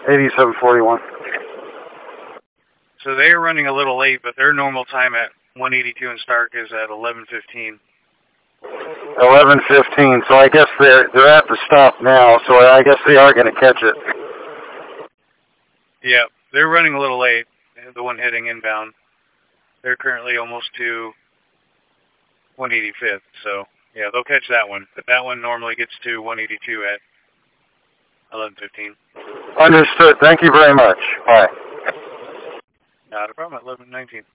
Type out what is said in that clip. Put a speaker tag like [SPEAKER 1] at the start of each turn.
[SPEAKER 1] 8741.
[SPEAKER 2] So they are running a little late, but their normal time at 182 in Stark is at 11:15.
[SPEAKER 1] 11:15. So I guess they're at the stop now. So I guess they are going to catch it.
[SPEAKER 2] Yeah, they're running a little late. The one heading inbound. They're currently almost to 185th. So yeah, they'll catch that one. But that one normally gets to 182 at 11:15.
[SPEAKER 1] Understood. Thank you very much. Bye.
[SPEAKER 2] Not a problem. At 11:19.